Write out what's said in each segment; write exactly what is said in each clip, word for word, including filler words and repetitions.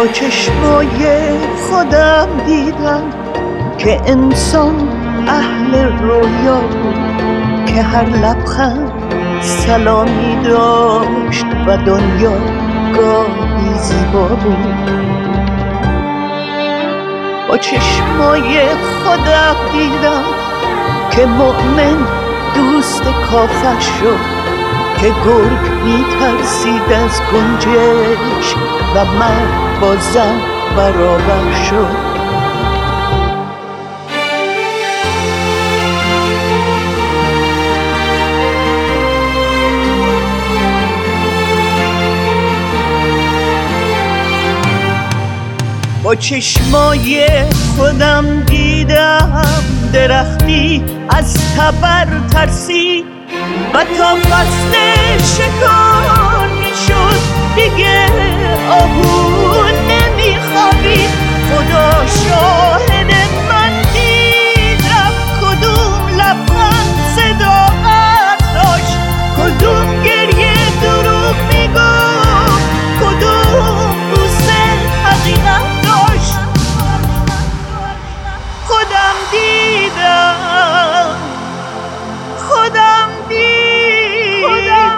با چشمای خودم دیدم که انسان اهل رویا بود، که هر لبخند سلامی داشت و دنیا گاهی زیبا بود. با چشمای خودم دیدم که مؤمن دوست کافر شد، که گرگ میترسید از گنجشک و مرد با زن برابر شد. با چشمای خودم دیدم درختی از تبر ترسید و تا فصل شکار میشد دیگه آهو نمیخوابید. خدا شاهد من دیدم کدوم لبخند صداقت داشت، کدوم گریه دروغ میگفت، کدوم بوسه حقیقت داشت. خودم دیدم خودم دیدم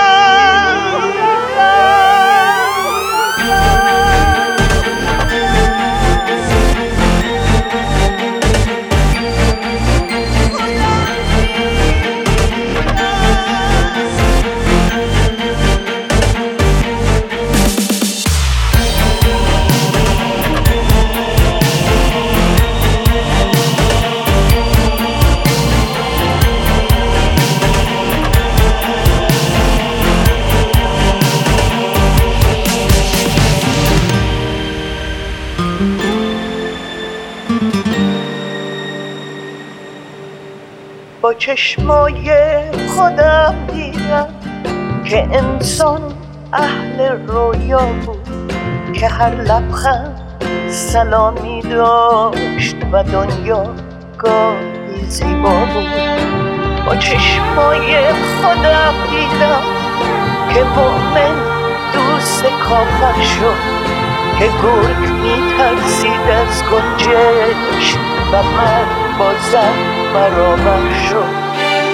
با چشمای خودم دیدم که انسان اهل رویا بود، که هر لبخند سلامی داشت و دنیا گاهی زیبا بود. با چشمای خودم دیدم که مؤمن دوست کافر شد، که گرگ میترسید از گنجشک و مرد با زن برابر شد.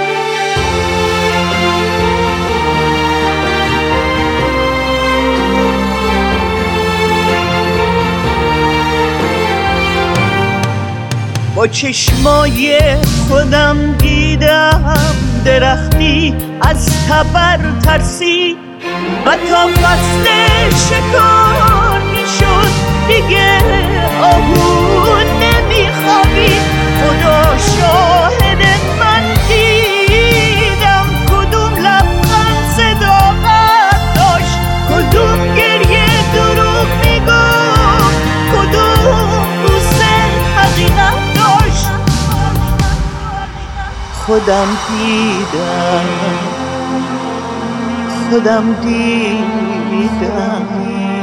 با چشمای خودم دیدم درختی از تبر ترسید و تا فصل شکار میشد دیگه آهو نمیخوابید. خدا شاهد من دیدم کدوم لبخند صداقت داشت، کدوم گریه دروغ میگفت، کدوم بوسه حقیقت داشت. خودم دیدم خودم دیدم